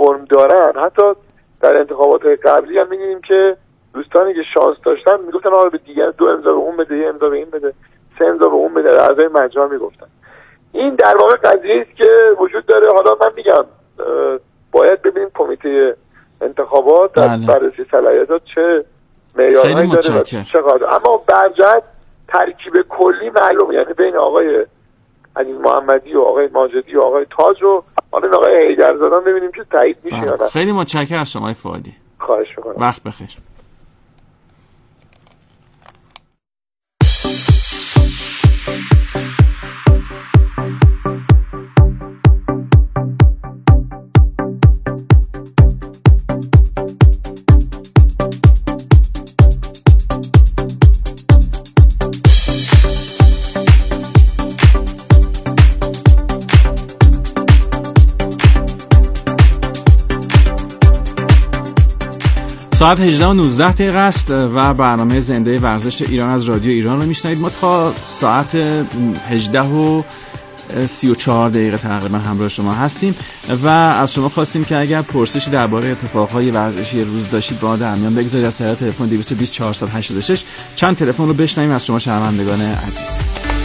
فرم دارن. حتی در انتخابات قبلی هم می‌بینیم که دوستانی که شانس داشتن میگفتن آقا به دیگر 2 امضا به اون بده، 1 امضا به این بده، 3 امضا به اون بده، اعضای مجمع میگفتن. این در واقع قضیه است که وجود داره. حالا من میگم باید ببینیم کمیته انتخابات در بررسی صلاحیتات چه معیارهایی داره و چقدر، اما برجت ترکیب کلی معلومه، یعنی بین آقای علی محمدی و آقای ماجدی و آقای تاج و حالا آقای حیدرزاده ببینیم که تایید میشه یا نه. خیلی متشکرم از شما فؤادی. خواهش میکنم. وقت بخیر. ساعت 18:19 است و برنامه زنده ورزش ایران از رادیو ایران رو میشنوید. ما تا ساعت 18:34 تقریبا همراه شما هستیم و از شما خواستیم که اگر پرسشی درباره اتفاقهای ورزشی روز داشتید با ما در میان بگذارید از طریق تلفن 220 486. چند تلفن رو بشنویم از شما شنوندگان عزیز.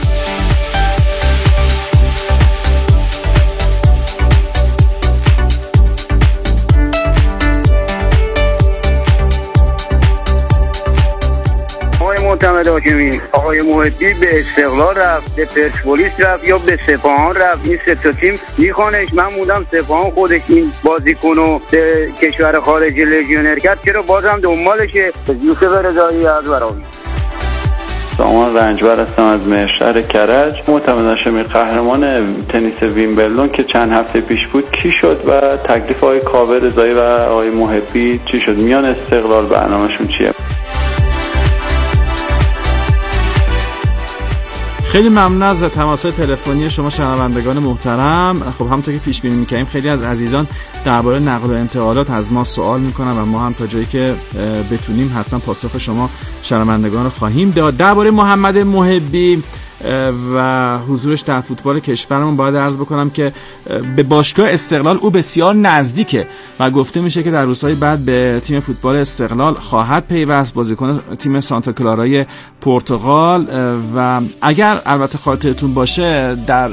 معتمد حاکمی، آقای محبی به استقلال رفت، به پرسپولیس رفت یا به سپاهان رفت. این سه تا تیم میخوانش. من موندم سپاهان خودش این بازیکنو به کشور خارجی لژیونر کرد، چرا بازم دنبالشه؟ یوسف رضایی از براوی. سامان رنجبر هستم از مهرشهر کرج. معتمد هاشمی قهرمان تنیس ویمبلدون که چند هفته پیش بود کی شد و تکلیف آقای کاوه رضایی و آقای محبی چی شد؟ میان استقلال برنامه‌شون چیه؟ خیلی ممنون از تماس‌های تلفنی شما شنوندگان محترم. خب همونطور که پیش بینی می‌کردیم خیلی از عزیزان درباره نقل و انتقالات از ما سوال می‌کنن و ما هم تا جایی که بتونیم حتما پاسخ شما شنوندگان رو خواهیم داد. درباره محمد محبی و حضورش در فوتبال کشورمون باید عرض بکنم که به باشگاه استقلال او بسیار نزدیکه و گفته میشه که در روزهای بعد به تیم فوتبال استقلال خواهد پیوست، بازیکن تیم سانتا کلارای پرتغال. و اگر البته خاطرتون باشه در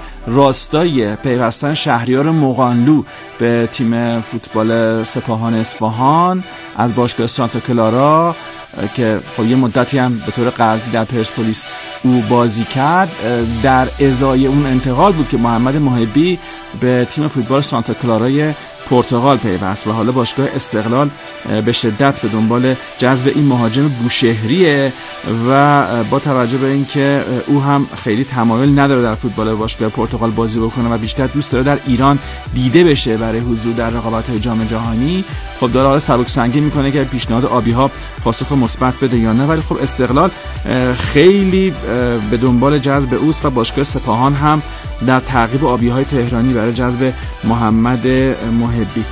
راستای پیوستن شهریار مغانلو به تیم فوتبال سپاهان اصفهان از باشگاه سانتا کلارا که خب یه مدتی هم به طور قرضی در پرسپولیس او بازی کرد، در ازای اون انتقال بود که محمد محبی به تیم فوتبال سانتا کلارای پرتغال پیوست و حالا باشگاه استقلال به شدت به دنبال جذب این مهاجم بوشهریه و با توجه به اینکه او هم خیلی تمایل نداره در فوتبال باشگاه پرتغال بازی بکنه و بیشتر دوست داره در ایران دیده بشه برای حضور در رقابت‌های جام جهانی، خب داره حالا سبک سنگین میکنه که پیشنهاد آبی‌ها پاسخ مثبت بده یا نه. ولی خب استقلال خیلی به دنبال جذب اوست و باشگاه سپاهان هم در تعقیب آبی‌های تهرانی برای جذب محمد محبی.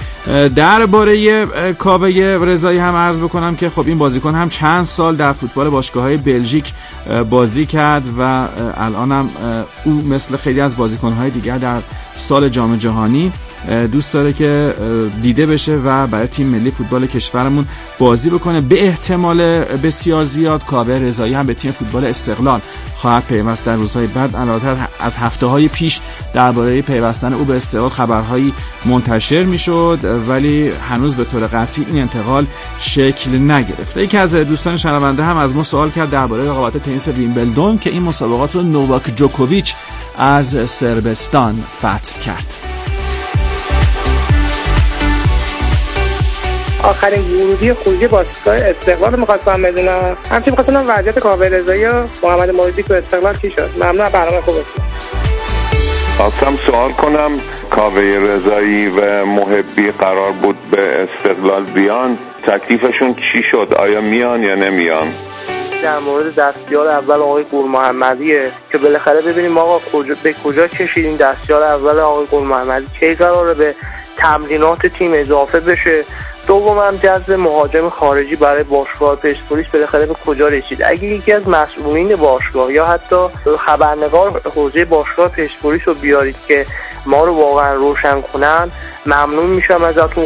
درباره کاوه رضایی هم عرض بکنم که خب این بازیکن هم چند سال در فوتبال باشگاه‌های بلژیک بازی کرد و الان هم او مثل خیلی از بازیکن‌های دیگر در سال جام جهانی دوست داره که دیده بشه و برای تیم ملی فوتبال کشورمون بازی بکنه. به احتمال بسیار زیاد کاوه رضایی هم به تیم فوتبال استقلال خواهد پیوست در روزهای بعد. علاوه از هفته‌های پیش درباره پیوستن او به استقلال خبرهایی منتشر میشد ولی هنوز به طور قطعی این انتقال شکل نگرفته. یکی از دوستان شنونده هم از ما سوال کرد درباره رقابت تنیس ویمبلدون که این مسابقات رو نوواک جوکوویچ از صربستان فتح کرد. آخرین ورودی خروجی باشگاه استقلال می‌خواستم بدونم. همچنین می‌خواستم وضعیت کاوه رضایی و محمد محبی تو استقلال چی شد. ممنون برنامه خوبتون. خواستم سوال کنم کاوه رضایی و محبی قرار بود به استقلال بیان، تکلیفشون چی شد؟ آیا میان یا نمیان؟ در مورد دستیار اول آقای گل محمدیه که بالاخره ببینیم آقا به کجا کشیدین. دستیار اول آقای گل محمدی چه قراره به تمرینات تیم اضافه بشه؟ دومم جذب مهاجم خارجی برای باشگاه پرسپولیس بالاخره به کجا رسید؟ اگه یکی از مسئولین باشگاه یا حتی خبرنگار حوزه باشگاه پرسپولیس رو بیارید که ما رو واقعا روشن کنن ممنون میشم ازتون.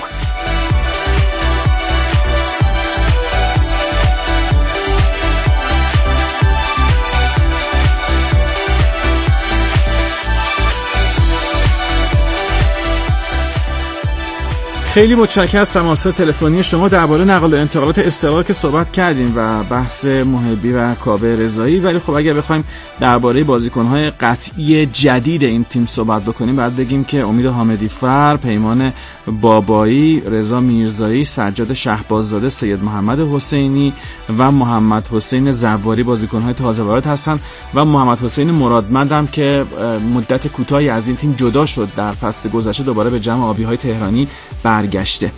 خیلی متشکرم از تماس تلفنی شما. درباره نقل و انتقالات استقلال که صحبت کردیم و بحث محبی و کاوه رضایی، ولی خب اگر بخوایم درباره بازیکن‌های قطعی جدید این تیم صحبت بکنیم بعد بگیم که امید حامدی فر، پیمان بابایی، رضا میرزایی، سجاد شهباززاده، سید محمد حسینی و محمد حسین زواری بازیکن‌های تازه وارد هستند و محمد حسین مرادمند هم که مدت کوتاهی از این تیم جدا شد در فصل گذشته دوباره به جمع آبی‌های تهرانی برگشته.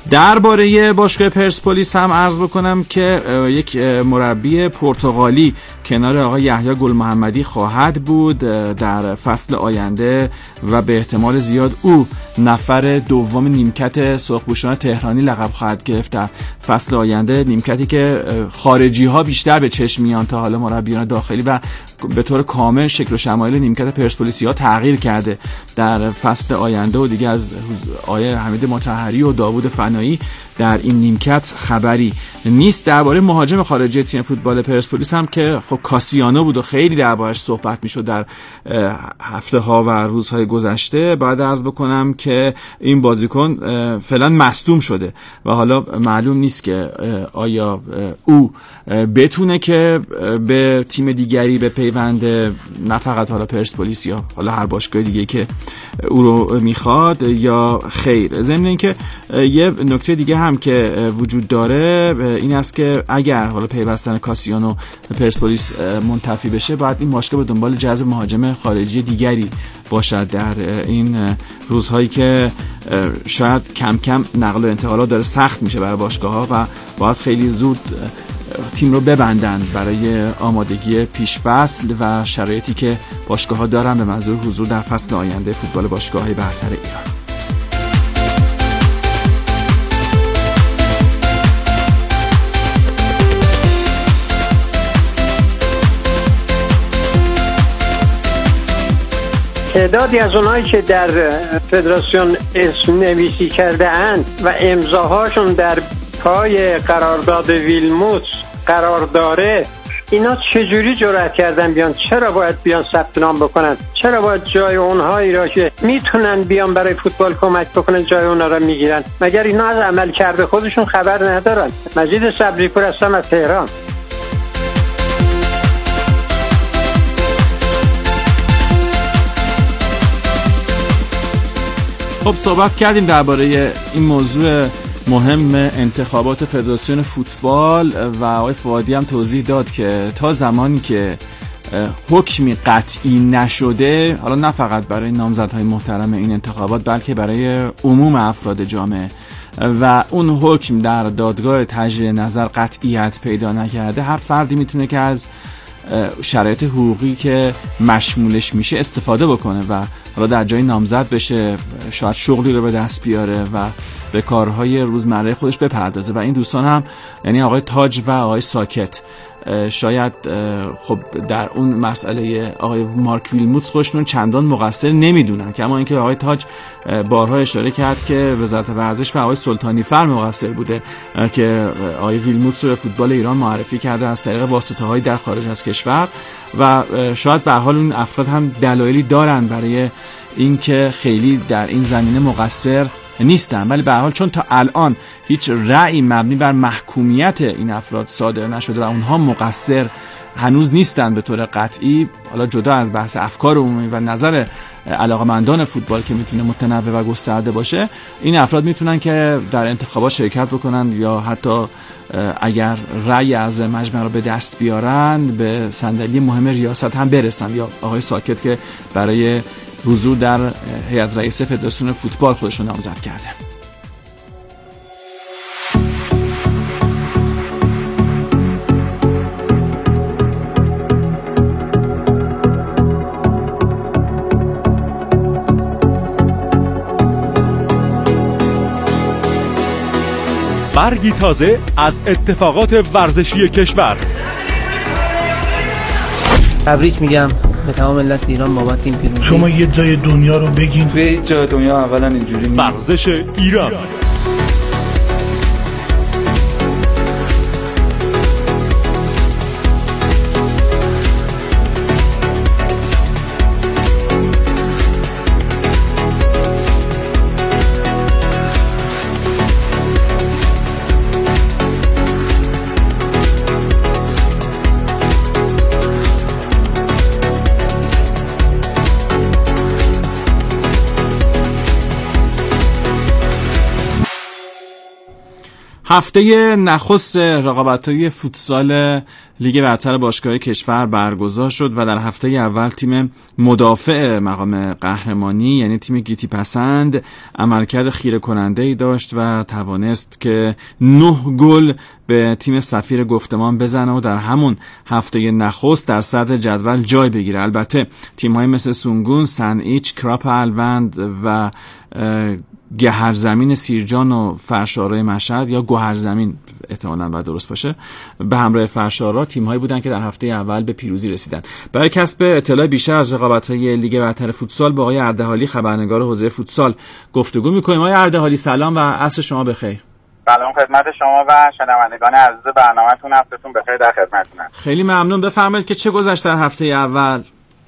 درباره باشگاه پرسپولیس هم عرض بکنم که یک مربی پرتغالی کنار آقای یحیی گل محمدی خواهد بود در فصل آینده و به احتمال زیاد او نفر دوم نیمکت سرخپوشان تهرانی لقب خواهد گرفت در فصل آینده، نیمکتی که خارجی ها بیشتر به چشم میان تا حالا مربیان داخلی و به طور کامل شکل و شمایل نیمکت پرسپولیسیا تغییر کرده در فصل آینده و دیگه از آقای حمید مطهری و داوود فنایی در این نیمکت خبری نیست. درباره مهاجم خارجی تیم فوتبال پرسپولیس هم که خب کاسیانو بود و خیلی دربارش صحبت میشد در هفته ها و روزهای گذشته، بعد عرض بکنم که این بازیکن فعلا مصدوم شده و حالا معلوم نیست که آیا او بتونه که به تیم دیگری به پیوند، نه فقط حالا پرسپولیس یا حالا هر باشگاه دیگه که او رو میخواد یا خیر. ضمن اینکه یه نکته دیگه هم که وجود داره این است که اگر حالا پیوستن کاسیانو پرسپولیس منتفی بشه باید این باشگاه به دنبال جذب مهاجم خارجی دیگری باشد در این روزهایی که شاید کم کم نقل و انتقالات داره سخت میشه برای باشگاه‌ها و باید خیلی زود تیم رو ببندن برای آمادگی پیش فصل و شرایطی که باشگاه‌ها دارن به منظور حضور در فصل آینده فوتبال باشگاه‌های برتر ایران. تعدادی از اونایی که در فدراسیون اسم نویسی کرده اند و امضاهاشون در پای قرارداد ویلموتس قرار داره، اینا چجوری جرأت کردن بیان؟ چرا باید بیان ثبت نام بکنن؟ چرا باید جای اونهایی را که میتونن بیان برای فوتبال کمک بکنن جای اونها را میگیرن؟ مگر اینا از عمل کرده خودشون خبر ندارن؟ مجید صبری‌پور هستم از تهران. خب صحبت کردیم درباره این موضوع مهم انتخابات فدراسیون فوتبال و آقای فؤادی هم توضیح داد که تا زمانی که حکمی قطعی نشده، حالا نه فقط برای نامزدهای محترم این انتخابات بلکه برای عموم افراد جامعه و اون حکم در دادگاه تجدید نظر قطعیت پیدا نکرده، هر فردی میتونه که از شرایط حقوقی که مشمولش میشه استفاده بکنه و حالا در جای نامزد بشه، شاید شغلی رو به دست بیاره و به کارهای روزمره خودش بپردازه. و این دوستان هم یعنی آقای تاج و آقای ساکت شاید خب در اون مسئله آقای مارک ویلموتس خودشون چندان مقصر نمیدونن، کما اینکه آقای تاج بارها اشاره کرد که وزارت ورزش و آقای سلطانی فر مقصر بوده که آقای ویلموتس رو به فوتبال ایران معرفی کرده از طریق واسطه‌های در خارج از کشور و شاید به هر حال اون افراد هم دلایلی دارن برای اینکه خیلی در این زمینه مقصر نیستن، ولی به هر حال چون تا الان هیچ رأی مبنی بر محکومیت این افراد صادر نشده و اونها مقصر هنوز نیستن به طور قطعی، حالا جدا از بحث افکار عمومی و نظر علاقمندان فوتبال که میتونه متنوع و گسترده باشه، این افراد میتونن که در انتخابات شرکت بکنن یا حتی اگر رأی از مجمع رو به دست بیارن به صندلی مهم ریاست هم برسن، یا آقای ساکت که برای حضور در هیئت رئیس فدراسیون فوتبال خودش رو نامزد کرده. برگی تازه از اتفاقات ورزشی کشور. تبریک میگم به تمام ملت ایران بابت این پیروزی. شما یه جای دنیا رو بگین. توی هیچ جای دنیا اولا اینجوری نیست. ورزش ایران. هفته نخست رقابت‌های فوتسال لیگ برتر باشگاه‌های کشور برگزار شد و در هفته اول تیم مدافع مقام قهرمانی یعنی تیم گیتی پسند عملکرد خیره کننده‌ای داشت و توانست که 9 گل به تیم سفیر گفتمان بزنه و در همون هفته نخست در صدر جدول جای بگیره. البته تیم‌های مثل سونگون، سن‌ایچ، کراپ الوند و گهرزمین سیرجان و فرشارای مشهد یا گوهرزمین احتمالاً باید درست باشه به همراه فرشارا تیم‌هایی بودن که در هفته اول به پیروزی رسیدن. برای کسب اطلاع بیشتر از رقابت‌های لیگ برتر فوتسال با آقای اردحالی خبرنگار حوزه فوتسال گفتگو می‌کنیم. آقای اردحالی سلام و عصر شما بخیر. سلام خدمت شما و شنوندگان عزیز برنامه‌تون، عصرتون بخیر در خدمتتونم. خیلی ممنون. بفرمایید که چه گذشت در هفته اول؟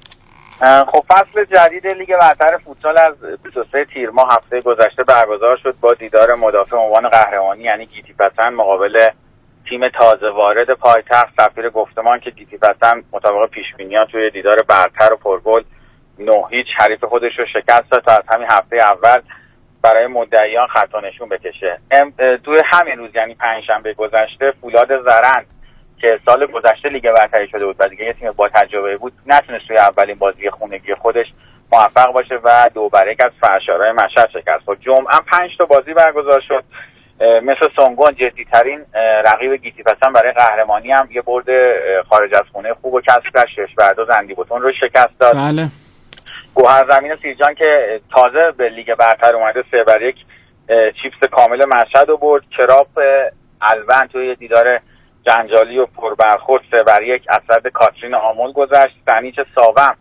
خب فصل جدید لیگ برتر فوتسال از 23 تیر ماه هفته گذشته برگزار شد با دیدار مدافع عنوان قهرمانی یعنی گیتی پسند مقابل تیم تازه وارد پایتخت سفیر گفتمان که گیتی پسند مطابق پیش‌بینی‌ها توی دیدار برتر و پرگل 9-0 حریف خودش رو شکست داد تا از همین هفته اول برای مدعیان خط و نشون بکشه. توی همین روز یعنی پنجشنبه گذشته فولاد زرند که سال گذشته لیگ برتری شده بود و دیگه یه تیم با تجربه بود نتونست توی اولین بازی خونگی خودش موفق باشه و 2-1 از فرشارای مشهد شکست خورد. جمعه 5 تا بازی برگزار شد. مثل سونگون جدی‌ترین رقیب گیتی پسند برای قهرمانی هم یه برد خارج از خونه خوب و کسب کرد. 6-2 زندیبوتون رو شکست داد. بله. گوهرزمین سیرجان که تازه به لیگ برتر اومده 3-1 چیپس کامل مشهد رو برد. کراپ الوند توی دیدار جنجالی و پربرخورد 3-1 از صد کاترین آمول گذشت. سنیچ ساوم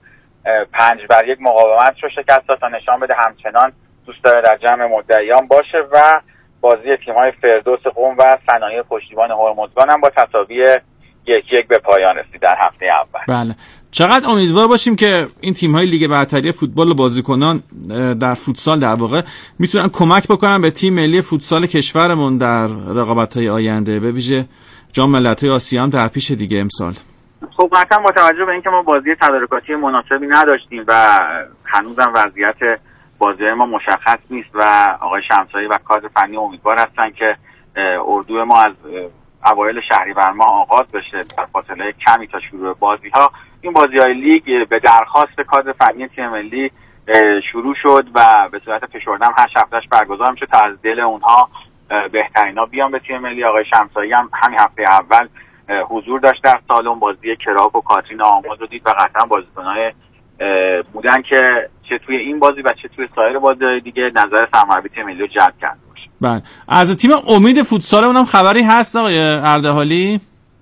5-1 مقاومت رو شکست داد تا نشان بده همچنان دوست داره در جمع مدعیان باشه و بازی تیم‌های فردوس قم و صنایع پشتیبان هرمزگان هم با تساوی 1-1 به پایان رسید در هفته اول. بله. چقدر امیدوار باشیم که این تیم‌های لیگ برتری فوتبال و بازیکنان در فوتسال در واقع میتونن کمک بکنن به تیم ملی فوتسال کشورمون در رقابت‌های آینده، به ویژه جام ملت‌های آسیا هم در پیش دیگه امسال. خب مثلا با توجه به اینکه ما بازی تدارکاتی مناسبی نداشتیم و هنوزم وضعیت بازی ما مشخص نیست و آقای شمسایی و کادر فنی امیدوار هستن که اردو ما از اوایل شهریور ماه آغاز بشه در فاصله کمی تا شروع بازی‌ها. این بازی‌های لیگ به درخواست کادر فنی تیم ملی شروع شد و به صورت فشردم 8 هفتهش برگزار میشه تا از دل اونها بهترینا بیان به تیم ملی. آقای شمسایی هم همین هفته اول حضور داشت در سالن، بازی کراپ و کاترین آموز رو دید و قطعا بازیکن‌های بودن که چه توی این بازی و چه توی سایر بازی‌های دیگه نظر سرمربی تیم ملی رو جلب کرده باشه. بله. از تیم امید فوتسالمون هم خبری هست آقای اردحالی؟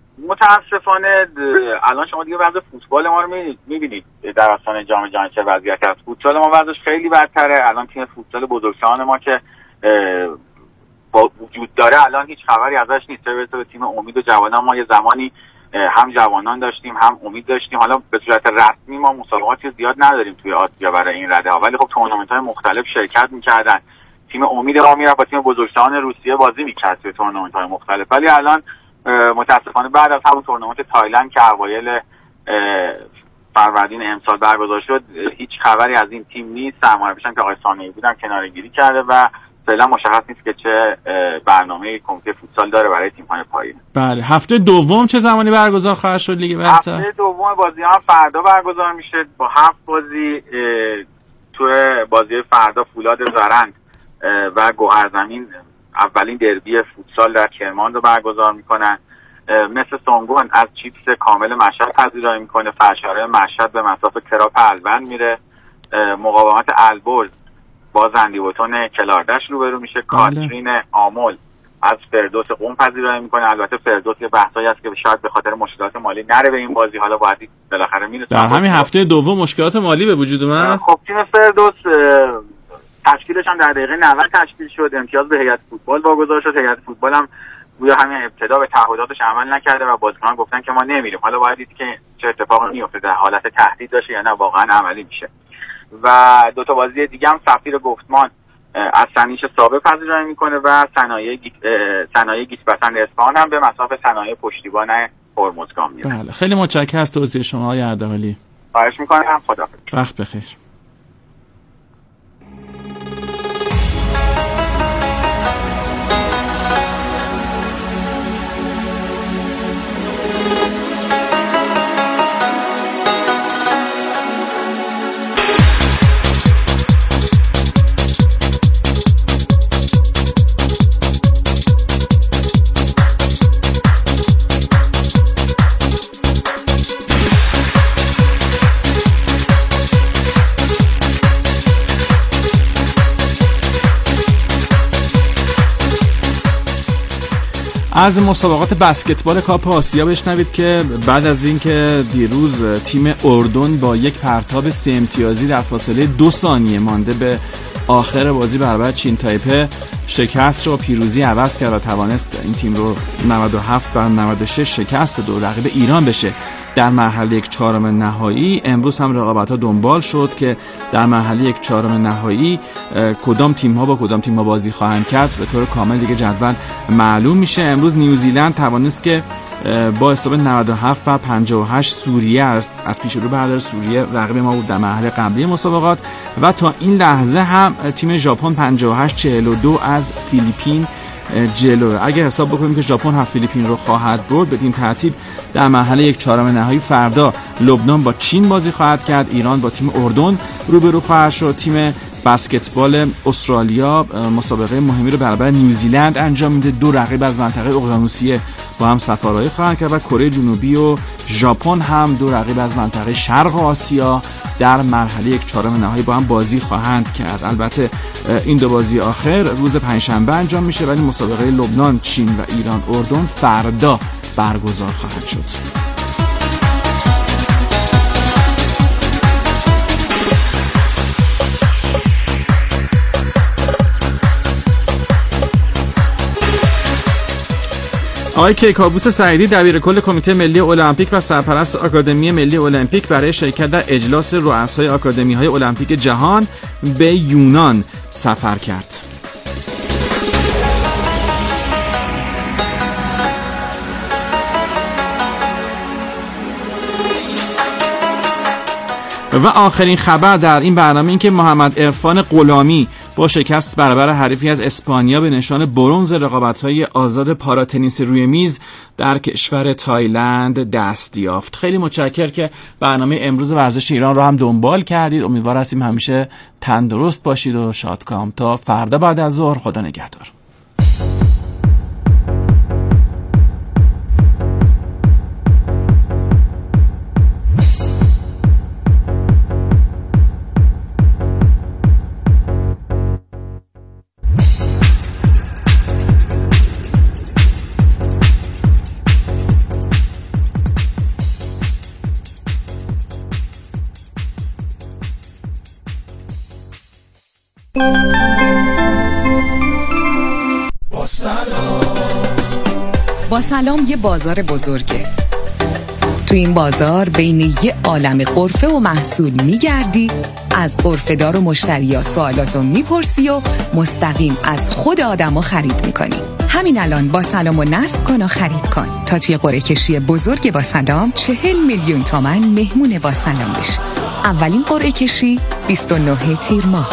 متاسفانه الان شما دیگه وضع فوتبال ما رو می‌بینید در آستانه جام جهانی چه وضعیتی هست. فوتسال ما وضعش خیلی بدتره. الان تیم فوتسال بزرگسالان ما که با وجود داره الان هیچ خبری ازش نیست. به تیم امید و جوانان ما یه زمانی هم جوانان داشتیم هم امید داشتیم. حالا به صورت رسمی ما مسابقاتی زیاد نداریم توی آسیا برای این رده ها، ولی خب تورنمنت‌های مختلف شرکت می‌کردن. تیم امید ما میرفت با تیم بزرگسالان روسیه بازی می‌کرد توی تورنمنت‌های مختلف، ولی الان متاسفانه بعد از همون تورنمنت تایلند که اوایل فروردین امسال برگزار شد هیچ خبری از این تیم نیست. سرمربیش هم که آقای ثانوی بودن کناره‌گیری کرده و فعلا مشخص نیست که چه برنامه کمیته فوتسال داره برای تیم‌های پایین. بله. هفته دوم چه زمانی برگزار خواهد شد لیگ برتر؟ هفته دوم بازی‌ها فردا برگزار میشه با 7 بازی. تو بازی فردا فولاد زرند و گوهرزمین اولین دربی فوتسال در کرمان رو برگزار میکنن. مثل سونگون از چیپس کامل مشهد پذیرایی میکنه. فرشاره مشهد به مصاف کراپ الوند میره. مقاومت البرز با زندیبوتون کلاردش روبرو میشه. کاترین آمل از فردوس قم پذیرایی میکنه. البته فردوس یه بحثایی هست که شاید به خاطر مشکلات مالی نره به این بازی، حالا باید بالاخره میرسه. در همین هفته دوم مشکلات مالی به وجود اومد. خب تیم فردوس تشکیلش هم در دقیقه 90 تشکیل شد، امتیاز به هیئت فوتبال واگذار شد. هیئت فوتبال هم گویا همین ابتدا به تعهداتش عمل نکرده و بازیکنان گفتن که ما نمیریم. حالا باید دید که چه اتفاقی میفته، در حالت تهدید باشه یا نه واقعا عملی میشه. و دو تا بازی دیگه هم سفیر گفتمان از سنیش سابق پذیرایی میکنه و صنایع گیسپسند اصفهان هم به مسابقه صنایع پشتیبان هرمزگان میره. بله خیلی متشکرم از توضیح شما آقای اردبالی. خواهش میکنم. خداحافظ. وقت بخیر. از مسابقات بسکتبال کاپ آسیا بشنوید که بعد از اینکه دیروز تیم اردن با یک پرتاب 3 امتیازی در فاصله 2 ثانیه مانده به آخر بازی برابر چین تایپه شکست رو پیروزی عوض کرد و توانست این تیم رو 97-96 شکست به دو رقیب ایران بشه در مرحله 1/4 نهایی. امروز هم رقابت‌ها دنبال شد که در مرحله 1/4 نهایی کدام تیم‌ها با کدام تیم‌ها بازی خواهند کرد به طور کامل دیگه جدول معلوم میشه. امروز نیوزیلند توانست که با حساب 97-58 سوریه از پیش رو برداره. سوریه رقیب ما بود در مرحله قبلی مسابقات و تا این لحظه هم تیم ژاپن 58-42 از فیلیپین جلو. اگه حساب بکنیم که ژاپن هم فیلیپین رو خواهد برد، بدین ترتیب در مرحله 1/4 نهایی فردا لبنان با چین بازی خواهد کرد، ایران با تیم اردن روبرو خواهد شد. تیم بسکتبال استرالیا مسابقه مهمی رو برابر نیوزیلند انجام میده. 2 رقیب از منطقه اقیانوسیه با هم سفارایی خواهند کرد و کره جنوبی و ژاپن هم 2 رقیب از منطقه شرق آسیا در مرحله 1/4 نهایی با هم بازی خواهند کرد. البته این 2 بازی آخر روز پنجشنبه انجام میشه ولی مسابقه لبنان، چین و ایران اردن فردا برگزار خواهد شد. آقای کیکاووس سعیدی دبیرکل کمیته ملی المپیک و سرپرست آکادمی ملی المپیک برای شرکت در اجلاس رؤسای آکادمی‌های المپیک جهان به یونان سفر کرد. و آخرین خبر در این برنامه این که محمد عرفان غلامی با شکست برابر حریفی از اسپانیا به نشان برنز رقابت‌های آزاد پاراتنیس روی میز در کشور تایلند دست یافت. خیلی متشکرم که برنامه امروز ورزش ایران رو هم دنبال کردید. امیدوار هستیم همیشه تندرست باشید و شادکام. تا فردا بعد از ظهر، خدا نگهدار. با سلام یه بازار بزرگه. تو این بازار بین یه عالم غرفه و محصول میگردی، از غرفه‌دار و مشتریا سوالاتو میپرسی و مستقیم از خود آدمو خرید میکنی. همین الان با سلامو نصب کن و خرید کن تا توی قرعه کشی بزرگ با سلام 40 میلیون تومان مهمون با سلام بشی. اولین قرعه کشی 29 تیر ماه.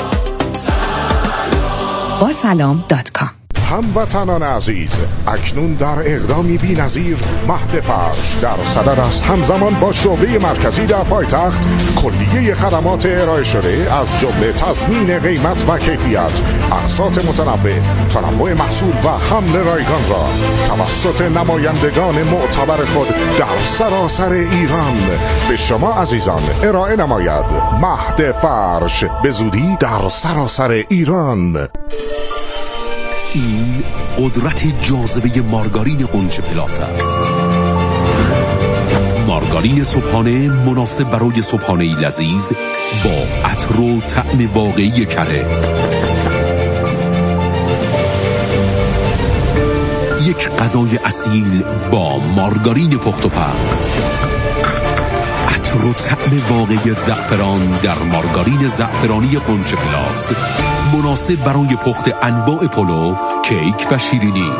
با سلام.com. هموطنان عزیز، اکنون در اقدامی بی‌نظیر مهد فرش در صدد است همزمان با شعبه مرکزی در پایتخت کلیه خدمات ارائه شده از جمله تضمین قیمت و کیفیت، اقساط متنوع، تنوع محصول و حمل رایگان را توسط نمایندگان معتبر خود در سراسر ایران به شما عزیزان ارائه نماید. مهد فرش به زودی در سراسر ایران. این قدرت جاذبه مارگارین غنچه پلاس است. مارگارین صبحانه مناسب برای صبحانه لذیذ با عطر و طعم واقعی کره. یک غذای اصیل با مارگارین پخت و پز. عطر و طعم واقعی زعفران در مارگارین زعفرانی غنچه پلاس، مناسب برای پخت انواع پلو، کیک و شیرینی.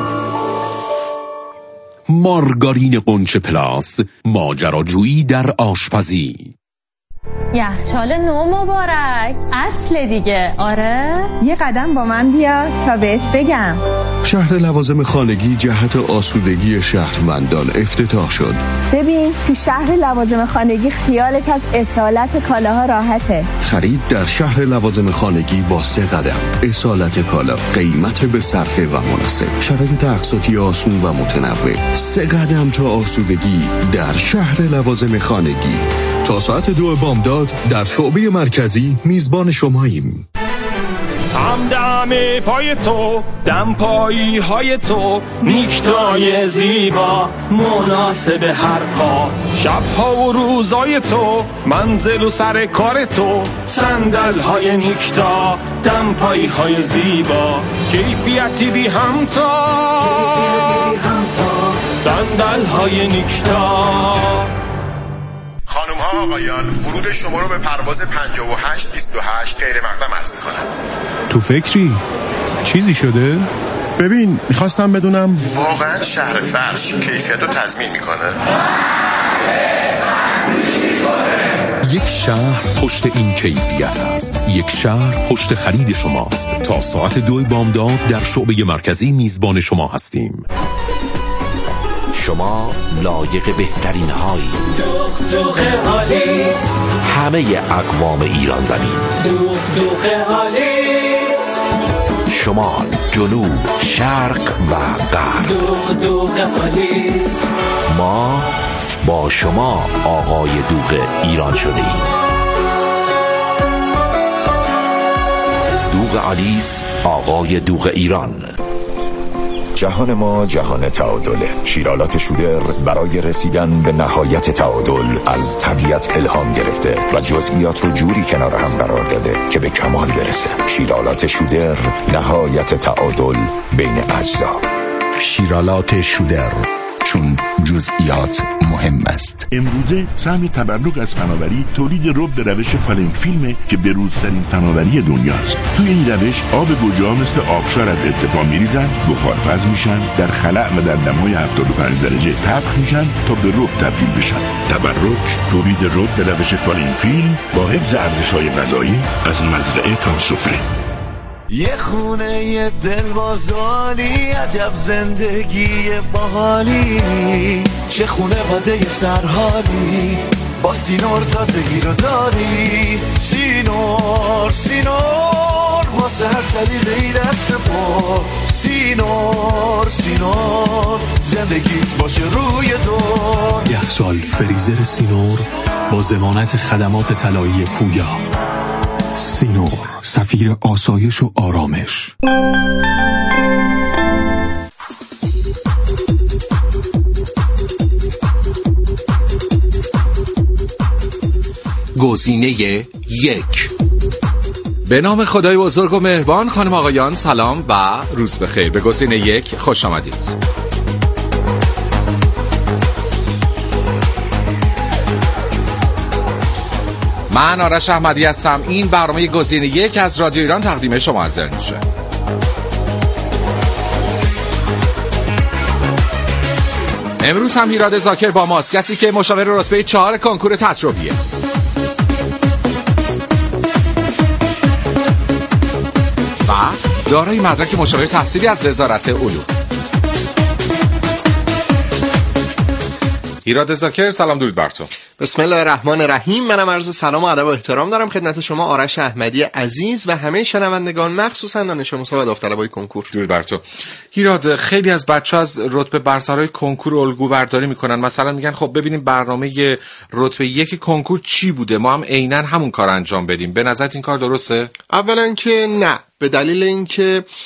مارگارین غنچه پلاس، ماجراجویی در آشپزی. یخچال نو مبارک، اصل دیگه. آره یه قدم با من بیا تا بهت بگم. شهر لوازم خانگی جهت آسودگی شهروندان افتتاح شد. ببین تو شهر لوازم خانگی خیالت از اصالت کالاها راحته. خرید در شهر لوازم خانگی با 3 قدم. اصالت کالا، قیمت به صرفه و مناسب، شرایط اقساطی آسون و متنوع. 3 قدم تا آسودگی در شهر لوازم خانگی. تا ساعت 2 بامداد در شعبه مرکزی میزبان شماییم. همدم پای تو، دم پایی های تو، نیکتای زیبا مناسب هر پا، شبها و روزای تو، منزل و سر کار تو، صندل های نیکتا، دم پایی های زیبا، کیفیتی بی همتا، صندل های نیکتا. خانم ها آقایان، ورود شما رو به پرواز 5828 غیر مقدم عرض میکنم. تو فکری؟ چیزی شده؟ ببین میخواستم بدونم واقعا شهر فرش کیفیت رو تضمین میکنه؟ یک شهر پشت این کیفیت است. یک شهر پشت خرید شماست. تا ساعت 2 بامداد در شعبه مرکزی میزبان شما هستیم. شما لایق بهترین هایی. دوغ آلیس، همه اقوام ایران زمین. دوغ آلیس، شمال، جنوب، شرق و غرب. دوغ آلیس. ما با شما آقای دوغ ایران شده ایم. دوغ آلیس، آقای دوغ ایران. جهان ما جهان تعادله. شیرالات شودر برای رسیدن به نهایت تعادل از طبیعت الهام گرفته و جزئیات رو جوری کنار هم قرار داده که به کمال برسه. شیرالات شودر، نهایت تعادل بین اجزا. شیرالات شودر، چون جزئیات مهم است. امروزه سهم تبرک از فناوری تولید رب به روش فالنگ فیلمه که بروزترین فناوری دنیاست. توی این روش آب گوجه‌ها مثل آبشار از ارتفاع میریزن، بخارپز میشن، در خلأ و در دمای 75 درجه طبخ میشن تا به رب تبدیل بشن. تبرک تولید رب به روش فالنگ فیلم با حفظ ارزش‌های غذایی از مزرعه تا سفره. یه خونه یه دل بازالی، عجب زندگی باحالی، چه خونه باده سرحالی، با سینور تازگی رو داری. سینور سینور واسه هر سلیقه‌ای دست پا. سینور سینور زندگیت باشه روی دور. یخچال فریزر سینور با ضمانت خدمات طلایی پویا. سینور، سفیر آسایش و آرامش. گزینه 1. به نام خدای بزرگ و مهربان. خانم آقایان سلام و روز بخیر. به گزینه 1 خوش آمدید. من آرش احمدی هستم. این برنامه گزینه 1 از رادیو ایران تقدیم شما حاضر میشه. امروز هم هیراد زاکر با ماست، کسی که مشاور رتبه 4 کنکور تجربیه. و دارای مدرک مشاور تحصیلی از وزارت علوم. هیراد زاکر، سلام درود بر تو. بسم الله الرحمن الرحیم. منم عرض سلام و ادب و احترام دارم خدمت شما آرش احمدی عزیز و همه شنوندگان، مخصوصا دانش آموزها و داوطلبای کنکور. درود بر تو. هیراد، خیلی از بچه‌ها از رتبه برترهای کنکور الگو برداری میکنن. مثلا میگن خب ببینیم برنامه رتبه 1 کنکور چی بوده، ما هم عیناً همون کار انجام بدیم. به نظرت این کار درسته؟ اولا که نه، به دلیل اینکه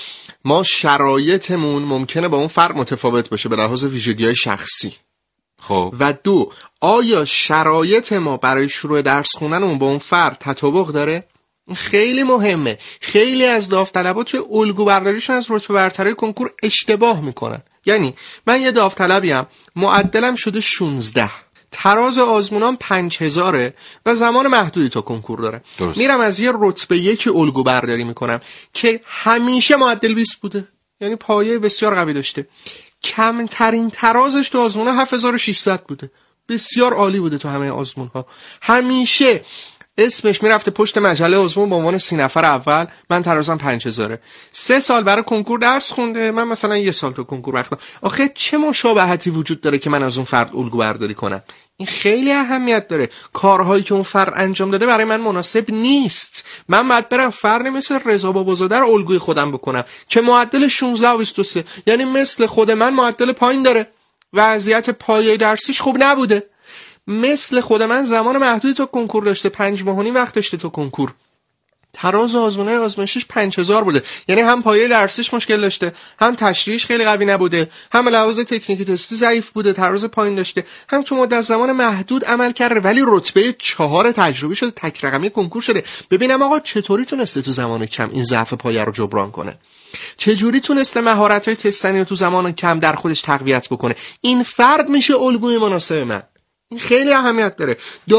ما شرایطمون ممکنه با اون فرد متفاوت باشه به لحاظ ویژگی‌های شخصی. خب و 2 آیا شرایط ما برای شروع درس خوندنمون با اون فرد تطابق داره؟ خیلی مهمه. خیلی از داوطلبا توی الگو برداریشون از رتبه برتری کنکور اشتباه میکنن. یعنی من یه داوطلبیم، معدلم شده 16، تراز آزمونام 5000 و زمان محدودی تا کنکور داره. درست. میرم از یه رتبه 1 الگو برداری میکنم که همیشه معدل 20 بوده، یعنی پایه بسیار قوی داشته. کمترین ترازش تو آزمون 7600 بوده، بسیار عالی بوده تو همه آزمون ها. همیشه اسمش میرفته پشت مجله آزمون به عنوان 30 نفر اول. من ترازم 5000. 3 سال برای کنکور درس خونده، من مثلا 1 سال تا کنکور وقت. آخه چه مشابهتی وجود داره که من از اون فرد الگو برداری کنم؟ این خیلی اهمیت داره. کارهایی که اون فرد انجام داده برای من مناسب نیست. من باید برم فردی مثل رضا بابازاده رو الگوی خودم بکنم که معدل 16 و 23، یعنی مثل خود من معدل پایین داره، وضعیت پایه درسیش خوب نبوده، مثل خود من زمان محدودی تا کنکور داشته، 5 ماهی وقت داشته تا کنکور، تراز آزمونه آزمایشیش 5000 بوده، یعنی هم پایه درسیش مشکل داشته، هم تشریحش خیلی قوی نبوده، هم لحاظ تکنیکی تستی ضعیف بوده، تراز پایین داشته، هم تو مدت زمان محدود عمل کرده ولی رتبه 4 تجربی شده، تک رقمی کنکور شده. ببینم آقا چطوری تونسته تو زمان کم این ضعف پایه رو جبران کنه؟ چجوری تونسته مهارت‌های تستنی رو تو زمان کم در خودش تقویت بکنه؟ این فرد میشه الگوی مناسب من. این خیلی اهمیت داره.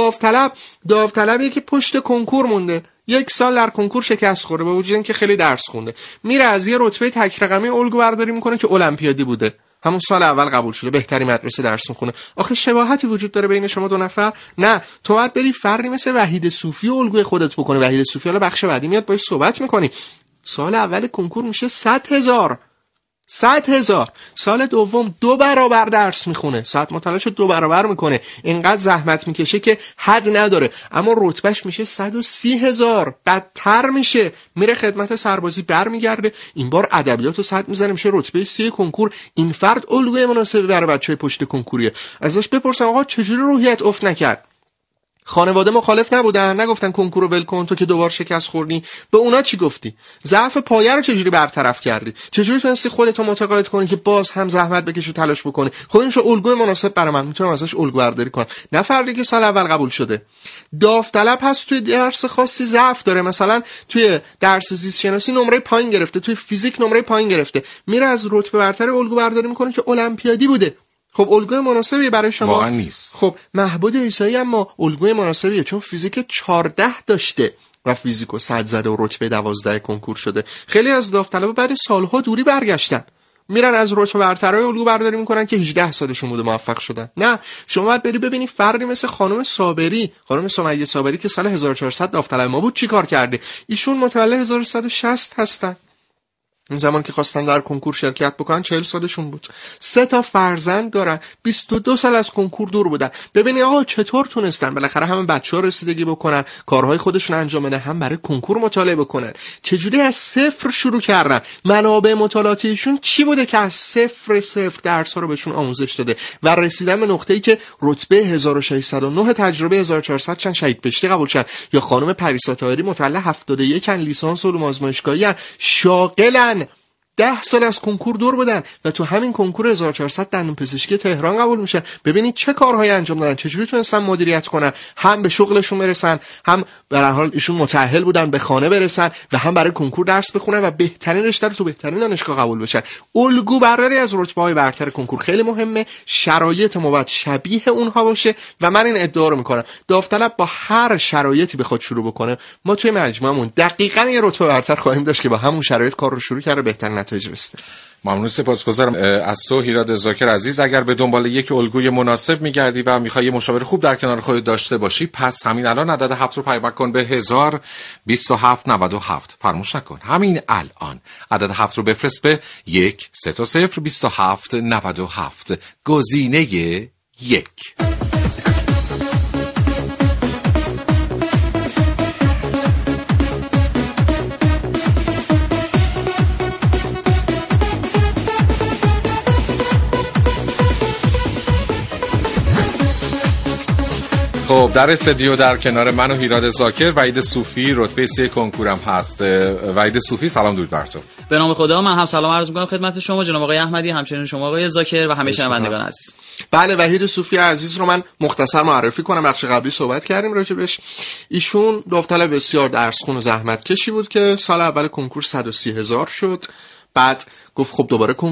داوطلبی که پشت کنکور مونده، 1 سال در کنکور شکست خورده با وجود اینکه خیلی درس خونده، میره از یه رتبه تک رقمی الگو برداری میکنه که المپیادی بوده، همون سال اول قبول شده، بهترین مدرسه درس میخونه. آخه شباهتی وجود داره بین شما 2 نفر؟ نه، تو باید بری فردی مثل وحید صوفی الگوی خودت بکنی. وحید صوفی حالا بخش بعدی میاد باهاش صحبت میکنی. سال اول کنکور میشه 100,000. سال دوم 2 برابر درس میخونه، ساعت مطالعه‌شو 2 برابر میکنه، اینقدر زحمت میکشه که حد نداره، اما رتبهش میشه 130,000. بدتر میشه، میره خدمت سربازی برمیگرده، این بار ادبیاتو 100 میزنه، میشه رتبه 30 کنکور. این فرد الگوی مناسبی برای بچهای پشت کنکوریه. ازش بپرسن آقا چجوری روحیت افت نکرد؟ خانواده مخالف نبودن؟ نگفتن کنکور رو ول کن تو که 2 بار شکست خوردی؟ به اونا چی گفتی؟ ضعف پایه رو چجوری برطرف کردی؟ چجوری تونستی خودت رو متقاعد کنی که باز هم زحمت بکشی و تلاش بکنی؟ خب این شو الگوی مناسب برای من، میتونم ازش الگو برداری کنم. نه فردی که سال اول قبول شده، داوطلب هست توی درس خاصی ضعف داره، مثلا توی درس زیست شناسی نمره پایین گرفته، توی فیزیک نمره پایین گرفته، میره از رتبه برتر الگو برداری میکنه که المپیادی بوده. خب الگوی مناسبی برای شما واقعا نیست. خب محبود عیسایی اما الگوی مناسبیه، چون فیزیک 14 داشته و فیزیکو 100 زده و رتبه 12 کنکور شده. خیلی از داوطلبا بعد سالها دوری برگشتن، میرن از رتبه برترای الگو برداری میکنن که 18 سالشون بوده موفق شدن. نه، شما باید بری ببینی فردی مثل خانم صابری، خانم سمیه صابری که سال 1400 داوطلب ما بود چی کار کرده. ایشون متولد 1160 هستن. این زمان که خواستن در کنکور شرکت بکنن 40 سالشون بود. 3 تا فرزند دارن، 22 سال از کنکور دور بودن. ببینی آقا چطور تونستن بالاخره همه بچه‌ها رسیدگی بکنن، کارهای خودشون انجام بدن، هم برای کنکور مطالعه بکنن. چجوری از صفر شروع کردن؟ منابع مطالعاتیشون چی بوده که از صفر درس‌ها رو بهشون آموزش داده و رسیدن به نقطه‌ای که رتبه 1609 تجربه 1400 چند شهید بهشتی قبول شدن. یا خانم پریسا طاهری متولد 71 لیسانس علوم آزمایشگاهی شاغلن، 10 سال از کنکور دور بودن و تو همین کنکور 1400 دندون پزشکی تهران قبول میشن. ببینید چه کارهایی انجام دادن، چجوری تونستن مدیریت کنن، هم به شغلشون برسن، هم به هر حال ایشون متأهل بودن به خانه برسن و هم برای کنکور درس بخونن و بهترین رشته رو تو بهترین دانشگاه قبول بشن. الگو برداری از رتبه‌های برتر کنکور خیلی مهمه. شرایط ما باید شبیه اونها باشه و من این ادعا رو میکنم داوطلب با هر شرایطی بخواد شروع بکنه، ما توی مجموعمون دقیقاً یه رتبه برتر خواهیم داشت که با همون شرایط کار رو شروع کرده بهترین نتایج رسیده. ممنون، سپاسگزارم از تو هیراد ذاکر عزیز. اگر به دنبال یک الگوی مناسب میگردی و میخوای مشاور خوب در کنار خودت داشته باشی، پس همین الان عدد 7 رو پیوند کن به 102797. فراموش نکن همین الان عدد 7 رو بفرست به 1302797 گزینه 1. خب در استودیو در کنار من و هیراد زاکر وحید صوفی رتبه 3 کنکورم هست. وحید صوفی سلام درود بر تو. به نام خدا من هم سلام عرض می‌کنم خدمت شما جناب آقای احمدی، همچنین شما آقای زاکر و همه شنوندگان عزیز. بله وحید صوفی عزیز رو من مختصر معرفی کنم. بخش قبلی صحبت کردیم راجبش. ایشون داوطلب بسیار درسخون و زحمت کشی بود که سال اول کنکور 130,000 شد. بعد گفت خب دوباره